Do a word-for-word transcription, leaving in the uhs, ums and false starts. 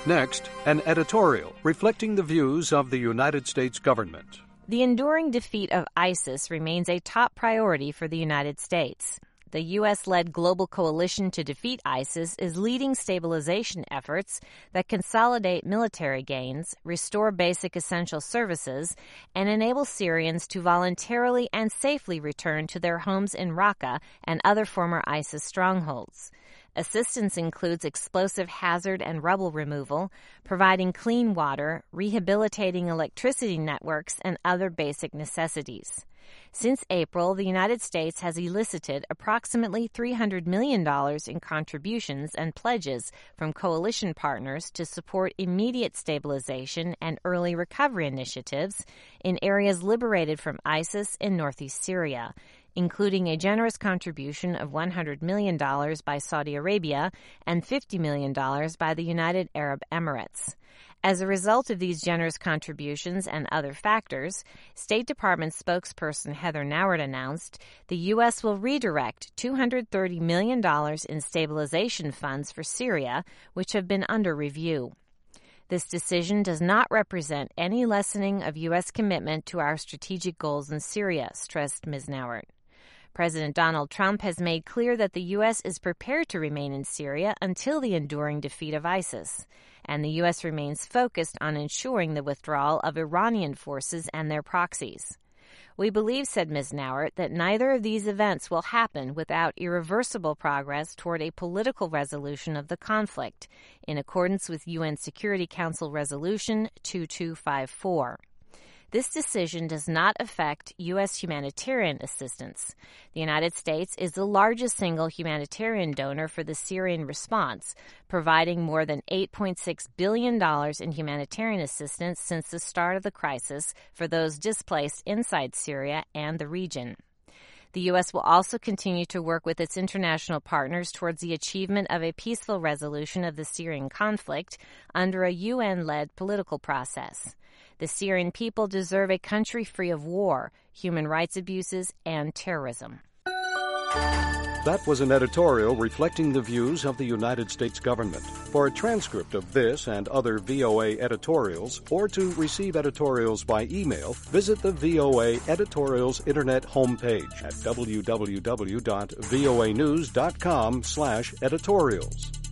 Next, an editorial reflecting the views of the United States government. The enduring defeat of ISIS remains a top priority for the United States. The U S-led global coalition to defeat ISIS is leading stabilization efforts that consolidate military gains, restore basic essential services, and enable Syrians to voluntarily and safely return to their homes in Raqqa and other former ISIS strongholds. Assistance includes explosive hazard and rubble removal, providing clean water, rehabilitating electricity networks, and other basic necessities. Since April, the United States has elicited approximately three hundred million dollars in contributions and pledges from coalition partners to support immediate stabilization and early recovery initiatives in areas liberated from ISIS in northeast Syria, including a generous contribution of one hundred million dollars by Saudi Arabia and fifty million dollars by the United Arab Emirates. As a result of these generous contributions and other factors, State Department spokesperson Heather Nauert announced the U S will redirect two hundred thirty million dollars in stabilization funds for Syria, which have been under review. This decision does not represent any lessening of U S commitment to our strategic goals in Syria, stressed Miz Nauert. President Donald Trump has made clear that the U S is prepared to remain in Syria until the enduring defeat of ISIS, and the U S remains focused on ensuring the withdrawal of Iranian forces and their proxies. We believe, said Miz Nauert, that neither of these events will happen without irreversible progress toward a political resolution of the conflict, in accordance with U N Security Council Resolution two two five four. This decision does not affect U S humanitarian assistance. The United States is the largest single humanitarian donor for the Syrian response, providing more than eight point six billion dollars in humanitarian assistance since the start of the crisis for those displaced inside Syria and the region. The U S will also continue to work with its international partners towards the achievement of a peaceful resolution of the Syrian conflict under a U N-led political process. The Syrian people deserve a country free of war, human rights abuses, and terrorism. That was an editorial reflecting the views of the United States government. For a transcript of this and other V O A editorials, or to receive editorials by email, visit the V O A Editorials Internet homepage at w w w dot voa news dot com slash editorials.